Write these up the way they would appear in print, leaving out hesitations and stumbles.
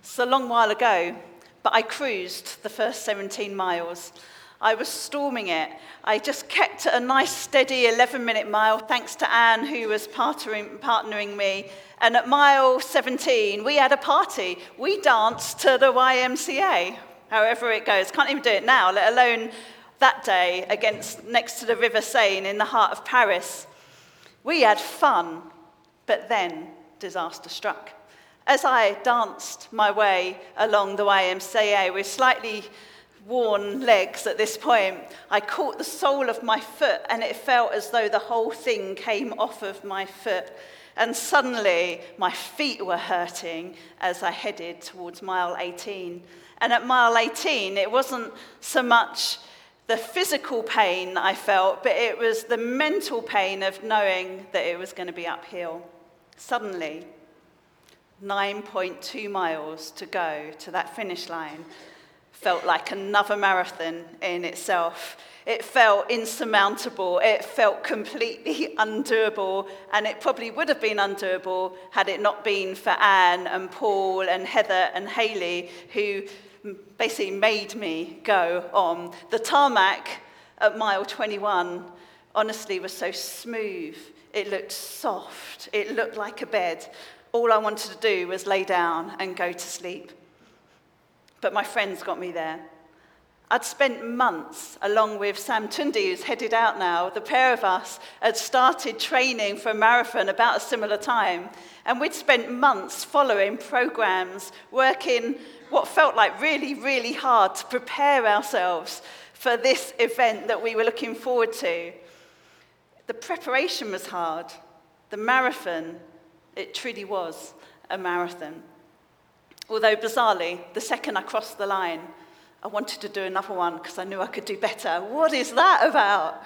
It's a long while ago, but I cruised the first 17 miles. I was storming it. I just kept at a nice steady 11-minute mile, thanks to Anne, who was partnering me. And at mile 17, we had a party. We danced to the YMCA, however it goes. Can't even do it now, let alone that day next to the River Seine in the heart of Paris. We had fun, but then disaster struck. As I danced my way along the YMCA with slightly worn legs at this point, I caught the sole of my foot and it felt as though the whole thing came off of my foot. And suddenly my feet were hurting as I headed towards mile 18. And at mile 18, it wasn't so much the physical pain I felt, but it was the mental pain of knowing that it was going to be uphill. Suddenly, 9.2 miles to go to that finish line felt like another marathon in itself. It felt insurmountable. It felt completely undoable, and it probably would have been undoable had it not been for Anne and Paul and Heather and Hayley, who basically made me go on. The tarmac at mile 21 honestly was so smooth. It looked soft. It looked like a bed. All I wanted to do was lay down and go to sleep. But my friends got me there. I'd spent months, along with Sam Tundi, who's headed out now. The pair of us had started training for a marathon about a similar time. And we'd spent months following programs, working what felt like really, really hard to prepare ourselves for this event that we were looking forward to. The preparation was hard. The marathon, it truly was a marathon. Although bizarrely, the second I crossed the line, I wanted to do another one because I knew I could do better. What is that about?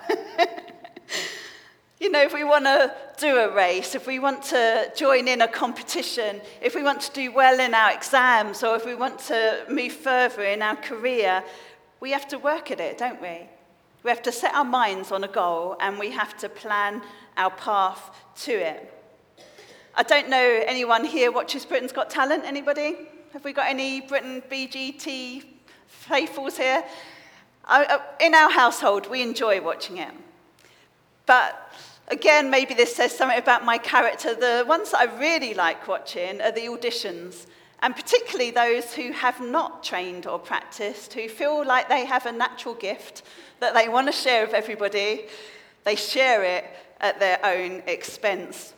You know, if we want to do a race, if we want to join in a competition, if we want to do well in our exams, or if we want to move further in our career, we have to work at it, don't we? We have to set our minds on a goal, and we have to plan our path to it. I don't know anyone here watches Britain's Got Talent. Anybody? Have we got any Britain BGT faithfuls here? In our household, we enjoy watching it. But again, maybe this says something about my character. The ones that I really like watching are the auditions, and particularly those who have not trained or practiced, who feel like they have a natural gift that they want to share with everybody. They share it at their own expense.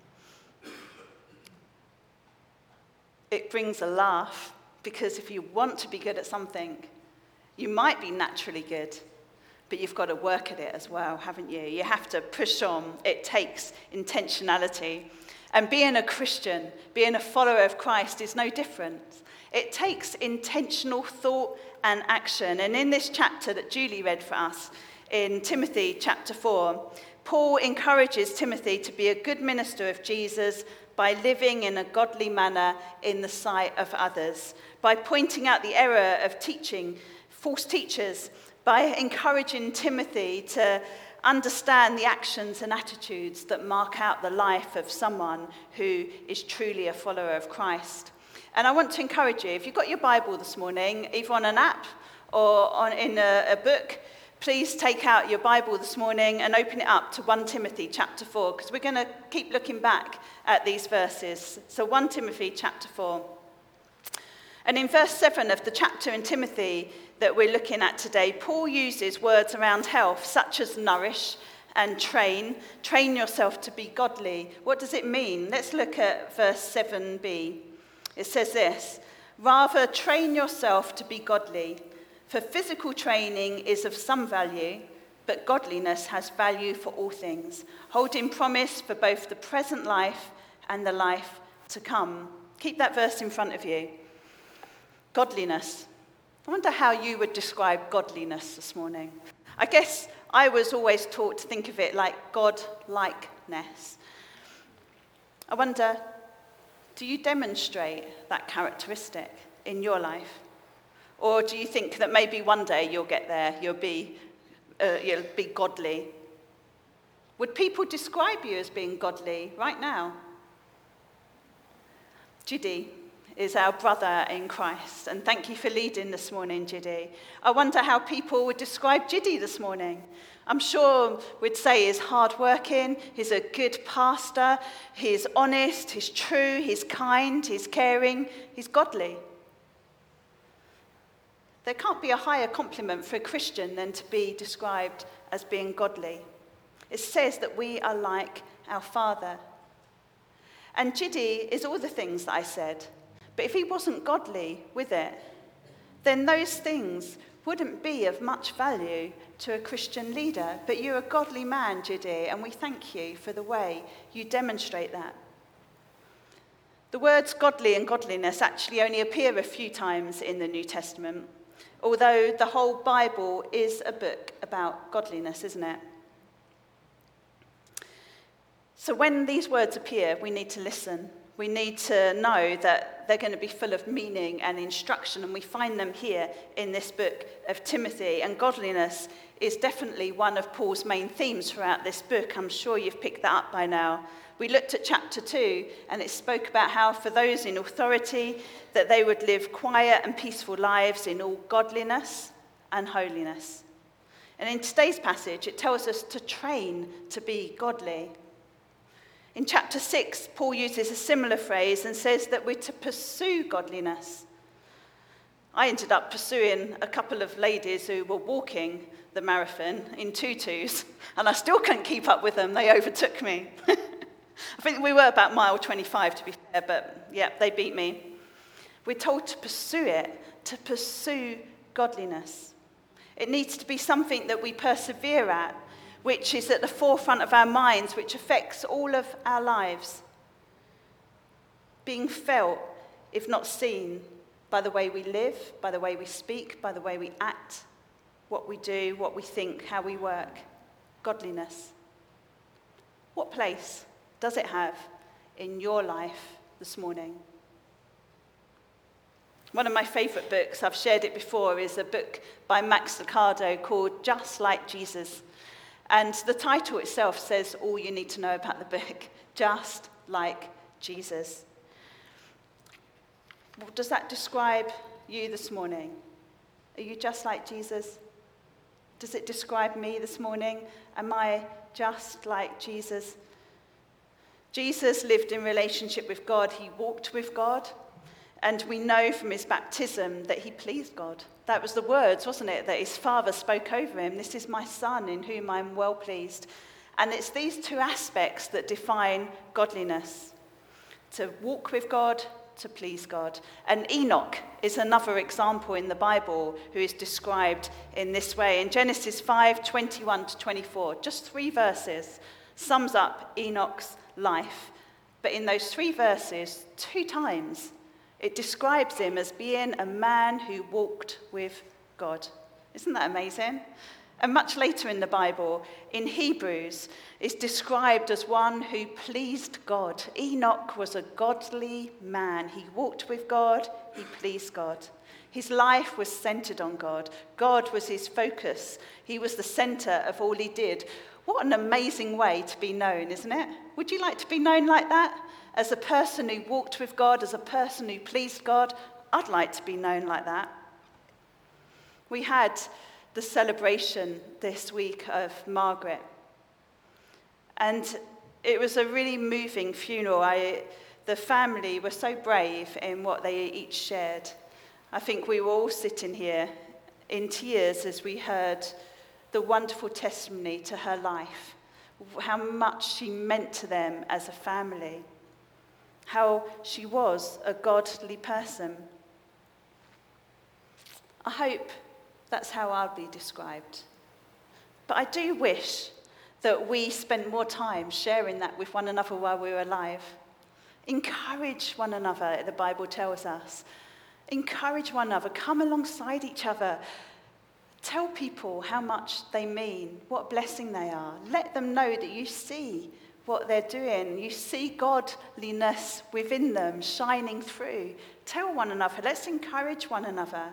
It brings a laugh, because if you want to be good at something, you might be naturally good, but you've got to work at it as well, haven't you? You have to push on. It takes intentionality. And being a Christian, being a follower of Christ is no different. It takes intentional thought and action. And in this chapter that Julie read for us, in Timothy chapter 4, Paul encourages Timothy to be a good minister of Jesus by living in a godly manner in the sight of others, by pointing out the error of teaching false teachers, by encouraging Timothy to understand the actions and attitudes that mark out the life of someone who is truly a follower of Christ. And I want to encourage you, if you've got your Bible this morning, either on an app or in a book, please take out your Bible this morning and open it up to 1 Timothy chapter 4, because we're going to keep looking back at these verses. So 1 Timothy chapter 4. And in verse 7 of the chapter in Timothy that we're looking at today, Paul uses words around health, such as nourish and train. Train yourself to be godly. What does it mean? Let's look at verse 7b. It says this: rather, train yourself to be godly. For physical training is of some value, but godliness has value for all things, holding promise for both the present life and the life to come. Keep that verse in front of you. Godliness. I wonder how you would describe godliness this morning. I guess I was always taught to think of it like God-likeness. I wonder, do you demonstrate that characteristic in your life? Or do you think that maybe one day you'll get there, you'll be godly? Would people describe you as being godly right now? Judy is our brother in Christ. And thank you for leading this morning, Jiddy. I wonder how people would describe Jiddy this morning. I'm sure we'd say he's hardworking, he's a good pastor, he's honest, he's true, he's kind, he's caring, he's godly. There can't be a higher compliment for a Christian than to be described as being godly. It says that we are like our Father. And Jiddy is all the things that I said. But if he wasn't godly with it, then those things wouldn't be of much value to a Christian leader. But you're a godly man, Jiddy, and we thank you for the way you demonstrate that. The words godly and godliness actually only appear a few times in the New Testament, although the whole Bible is a book about godliness, isn't it? So when these words appear, we need to listen. We need to know that they're going to be full of meaning and instruction, and we find them here in this book of Timothy. And godliness is definitely one of Paul's main themes throughout this book. I'm sure you've picked that up by now. We looked at chapter 2, and it spoke about how for those in authority, that they would live quiet and peaceful lives in all godliness and holiness. And in today's passage, it tells us to train to be godly. In chapter 6, Paul uses a similar phrase and says that we're to pursue godliness. I ended up pursuing a couple of ladies who were walking the marathon in tutus, and I still couldn't keep up with them. They overtook me. I think we were about mile 25, to be fair, but yeah, they beat me. We're told to pursue it, to pursue godliness. It needs to be something that we persevere at, which is at the forefront of our minds, which affects all of our lives. Being felt, if not seen, by the way we live, by the way we speak, by the way we act, what we do, what we think, how we work. Godliness. What place does it have in your life this morning? One of my favourite books, I've shared it before, is a book by Max Lucado called Just Like Jesus. And the title itself says all you need to know about the book, Just Like Jesus. Does that describe you this morning? Are you just like Jesus? Does it describe me this morning? Am I just like Jesus? Jesus lived in relationship with God. He walked with God. And we know from his baptism that he pleased God. That was the words, wasn't it, that his Father spoke over him. This is my Son in whom I'm well pleased. And it's these two aspects that define godliness. To walk with God, to please God. And Enoch is another example in the Bible who is described in this way. In Genesis 5:21-24, just 3 verses, sums up Enoch's life. But in those 3 verses, 2 times, it describes him as being a man who walked with God. Isn't that amazing? And much later in the Bible, in Hebrews, is described as one who pleased God. Enoch was a godly man. He walked with God, he pleased God. His life was centered on God. God was his focus. He was the center of all he did. What an amazing way to be known, isn't it? Would you like to be known like that? As a person who walked with God, as a person who pleased God? I'd like to be known like that. We had the celebration this week of Margaret. And it was a really moving funeral. The family were so brave in what they each shared. I think we were all sitting here in tears as we heard the wonderful testimony to her life, how much she meant to them as a family, how she was a godly person. I hope that's how I'll be described. But I do wish that we spent more time sharing that with one another while we were alive. Encourage one another, the Bible tells us. Encourage one another. Come alongside each other. Tell people how much they mean, what a blessing they are. Let them know that you see what they're doing. You see godliness within them shining through. Tell one another. Let's encourage one another.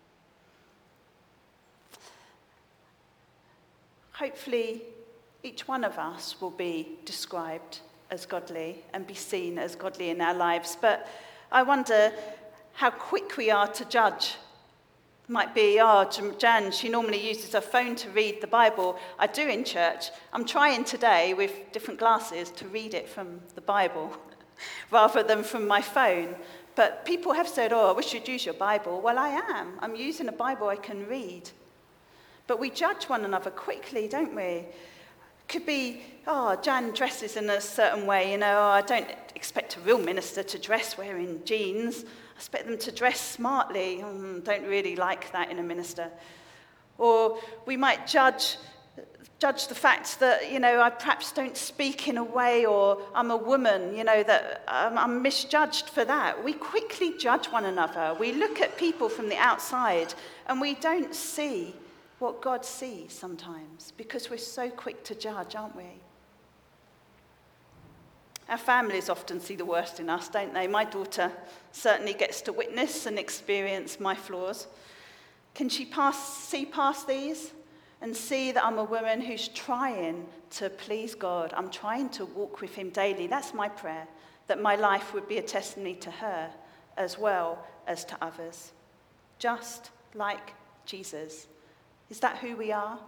Hopefully, each one of us will be described as godly and be seen as godly in our lives. But I wonder how quick we are to judge. Might be, Jan, she normally uses her phone to read the Bible. I do in church. I'm trying today with different glasses to read it from the Bible rather than from my phone. But people have said, I wish you'd use your Bible. Well, I am. I'm using a Bible I can read. But we judge one another quickly, don't we? Could be, Jan dresses in a certain way. I don't expect a real minister to dress wearing jeans. I expect them to dress smartly. Don't really like that in a minister. Or we might judge the fact that, I perhaps don't speak in a way, or I'm a woman, that I'm misjudged for that. We quickly judge one another. We look at people from the outside and we don't see what God sees sometimes because we're so quick to judge, aren't we? Our families often see the worst in us, don't they? My daughter certainly gets to witness and experience my flaws. Can she see past these and see that I'm a woman who's trying to please God? I'm trying to walk with him daily. That's my prayer, that my life would be a testimony to her as well as to others, just like Jesus. Is that who we are?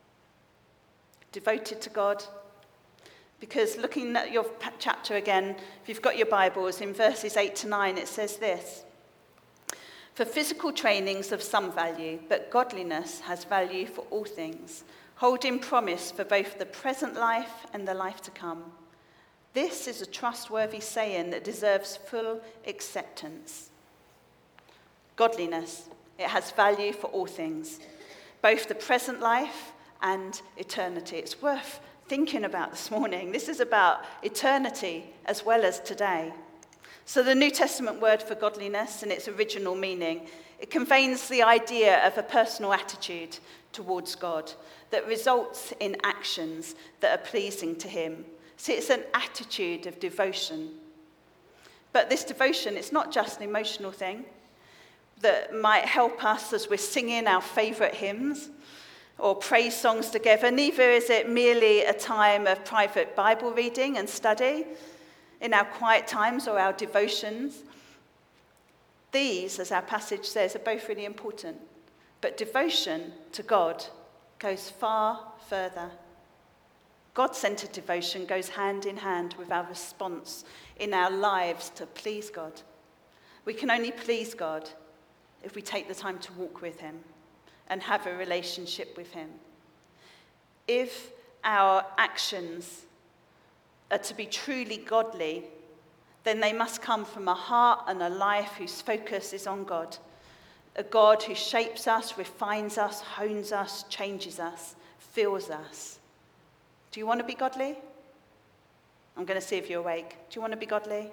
Devoted to God? Because looking at your chapter again, if you've got your Bibles, in verses 8 to 9, it says this: "For physical training's of some value, but godliness has value for all things, holding promise for both the present life and the life to come. This is a trustworthy saying that deserves full acceptance." Godliness, it has value for all things, both the present life and eternity. It's worth thinking about this morning. This is about eternity as well as today. So the New Testament word for godliness in its original meaning, it conveys the idea of a personal attitude towards God that results in actions that are pleasing to him. See, it's an attitude of devotion. But this devotion, it's not just an emotional thing that might help us as we're singing our favourite hymns or praise songs together. Neither is it merely a time of private Bible reading and study in our quiet times or our devotions. These, as our passage says, are both really important. But devotion to God goes far further. God-centered devotion goes hand in hand with our response in our lives to please God. We can only please God if we take the time to walk with him and have a relationship with him. If our actions are to be truly godly, then they must come from a heart and a life whose focus is on God, a God who shapes us, refines us, hones us, changes us, fills us. Do you want to be godly? I'm going to see if you're awake. Do you want to be godly?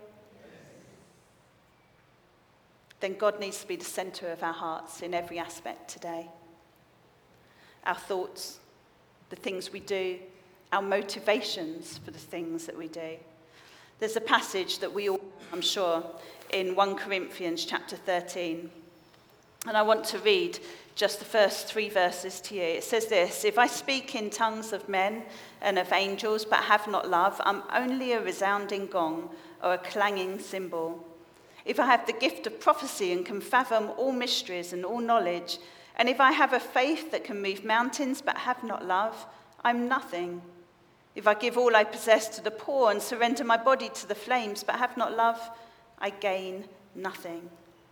Then God needs to be the center of our hearts in every aspect today. Our thoughts, the things we do, our motivations for the things that we do. There's a passage that we all, I'm sure, in 1 Corinthians chapter 13. And I want to read just the first 3 verses to you. It says this: "If I speak in tongues of men and of angels, but have not love, I'm only a resounding gong or a clanging cymbal. If I have the gift of prophecy and can fathom all mysteries and all knowledge, and if I have a faith that can move mountains but have not love, I'm nothing. If I give all I possess to the poor and surrender my body to the flames but have not love, I gain nothing."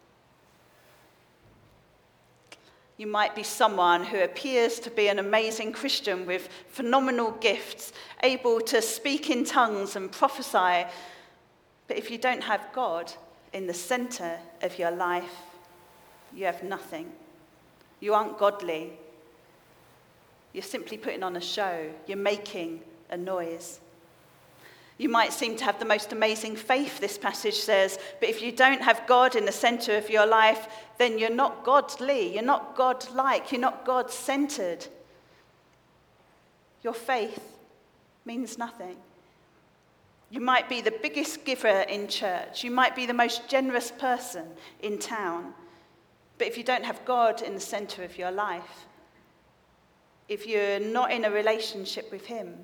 You might be someone who appears to be an amazing Christian with phenomenal gifts, able to speak in tongues and prophesy, but if you don't have God in the center of your life, you have nothing. You aren't godly. You're simply putting on a show. You're making a noise. You might seem to have the most amazing faith, this passage says, but if you don't have God in the center of your life, then you're not godly. You're not God-like. You're not God-centered. Your faith means nothing. You might be the biggest giver in church. You might be the most generous person in town. But if you don't have God in the center of your life, if you're not in a relationship with him,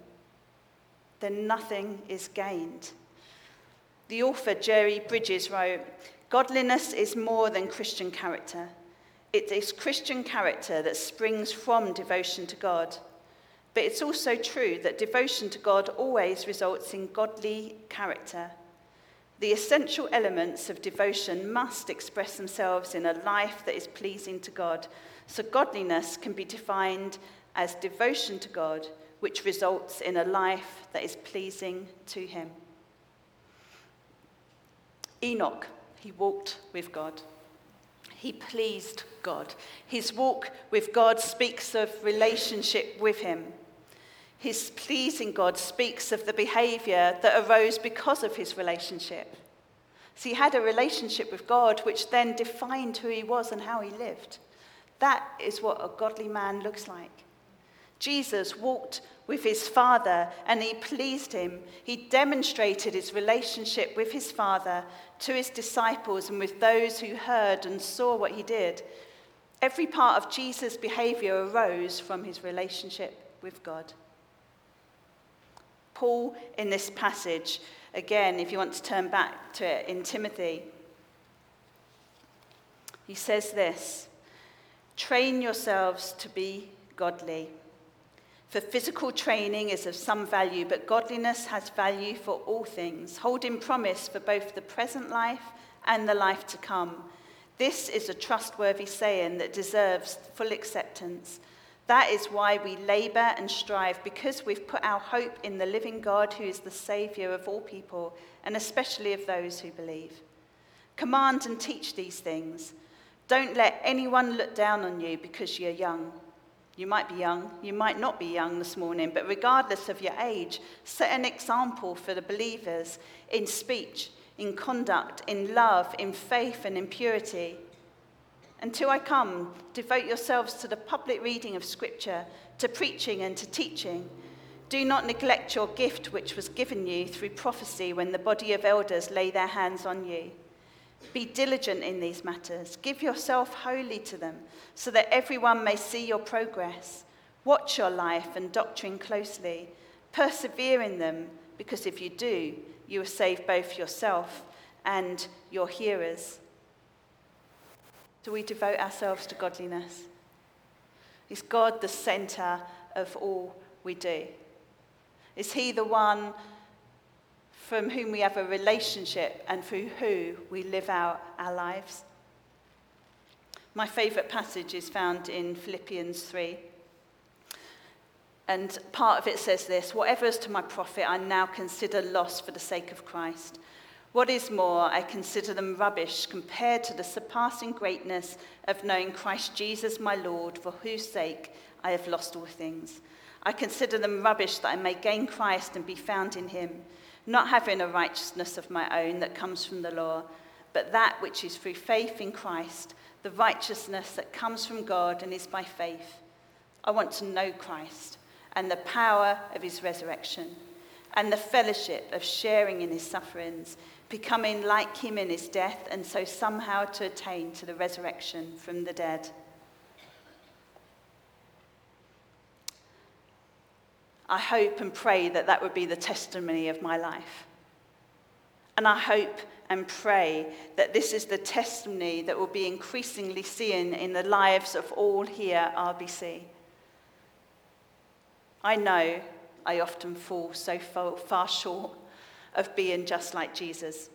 then nothing is gained. The author Jerry Bridges wrote, Godliness is more than Christian character. It is Christian character that springs from devotion to God. But it's also true that devotion to God always results in godly character. The essential elements of devotion must express themselves in a life that is pleasing to God. So godliness can be defined as devotion to God, which results in a life that is pleasing to him. Enoch, he walked with God. He pleased God. His walk with God speaks of relationship with him. His pleasing God speaks of the behavior that arose because of his relationship. So he had a relationship with God which then defined who he was and how he lived. That is what a godly man looks like. Jesus walked with his Father and he pleased him. He demonstrated his relationship with his Father to his disciples and with those who heard and saw what he did. Every part of Jesus' behavior arose from his relationship with God. Paul, in this passage, again, if you want to turn back to it in Timothy, he says this: train yourselves to be godly. For physical training is of some value, but godliness has value for all things, holding promise for both the present life and the life to come. This is a trustworthy saying that deserves full acceptance. That is why we labor and strive, because we've put our hope in the living God who is the Saviour of all people, and especially of those who believe. Command and teach these things. Don't let anyone look down on you because you're young. You might be young, you might not be young this morning, but regardless of your age, set an example for the believers in speech, in conduct, in love, in faith, and in purity. Until I come, devote yourselves to the public reading of Scripture, to preaching and to teaching. Do not neglect your gift which was given you through prophecy when the body of elders lay their hands on you. Be diligent in these matters. Give yourself wholly to them, so that everyone may see your progress. Watch your life and doctrine closely. Persevere in them, because if you do, you will save both yourself and your hearers. Do we devote ourselves to godliness? Is God the center of all we do? Is he the one from whom we have a relationship and through who we live out our lives? My favourite passage is found in Philippians 3. And part of it says this: whatever is to my profit, I now consider loss for the sake of Christ. What is more, I consider them rubbish compared to the surpassing greatness of knowing Christ Jesus my Lord, for whose sake I have lost all things. I consider them rubbish that I may gain Christ and be found in him, not having a righteousness of my own that comes from the law, but that which is through faith in Christ, the righteousness that comes from God and is by faith. I want to know Christ and the power of his resurrection and the fellowship of sharing in his sufferings, becoming like him in his death, and so somehow to attain to the resurrection from the dead. I hope and pray that that would be the testimony of my life. And I hope and pray that this is the testimony that will be increasingly seen in the lives of all here at RBC. I know I often fall so far short of being just like Jesus.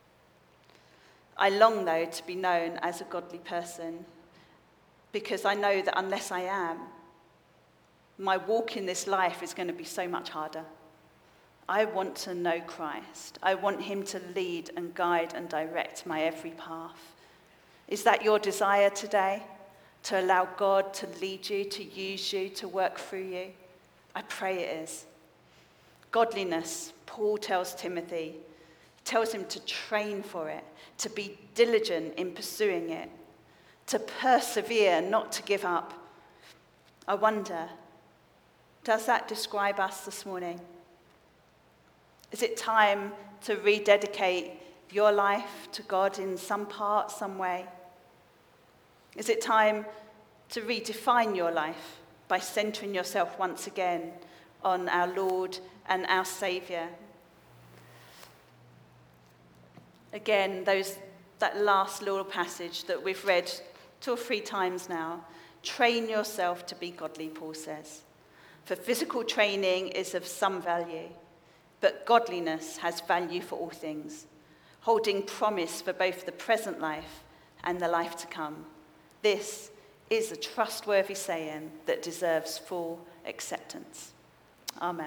I long, though, to be known as a godly person, because I know that unless I am, my walk in this life is going to be so much harder. I want to know Christ. I want him to lead and guide and direct my every path. Is that your desire today? To allow God to lead you, to use you, to work through you? I pray it is. Godliness, Paul tells Timothy, tells him to train for it, to be diligent in pursuing it, to persevere, not to give up. I wonder, does that describe us this morning? Is it time to rededicate your life to God in some part, some way? Is it time to redefine your life by centering yourself once again on our Lord and our Saviour? Again, those that last little passage that we've read 2 or 3 times now. Train yourself to be godly, Paul says. For physical training is of some value, but godliness has value for all things, holding promise for both the present life and the life to come. This is a trustworthy saying that deserves full acceptance. Amen.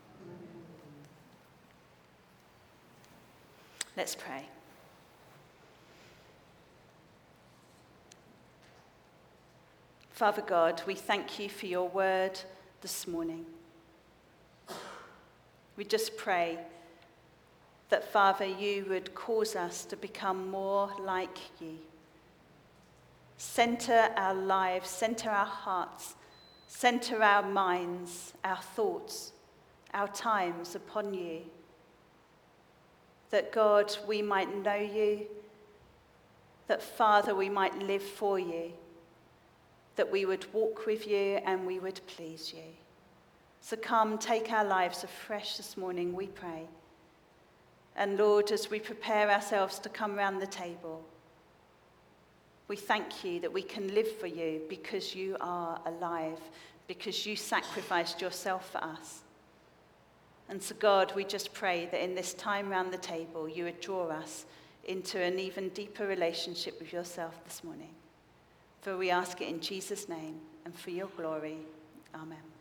Let's pray. Father God, we thank you for your word this morning. We just pray that, Father, you would cause us to become more like you. Center our lives, center our hearts, center our minds, our thoughts, our times upon you. That, God, we might know you, that, Father, we might live for you, that we would walk with you and we would please you. So come, take our lives afresh this morning, we pray. And Lord, as we prepare ourselves to come round the table, we thank you that we can live for you because you are alive, because you sacrificed yourself for us. And so, God, we just pray that in this time round the table, you would draw us into an even deeper relationship with yourself this morning. For we ask it in Jesus' name and for your glory. Amen.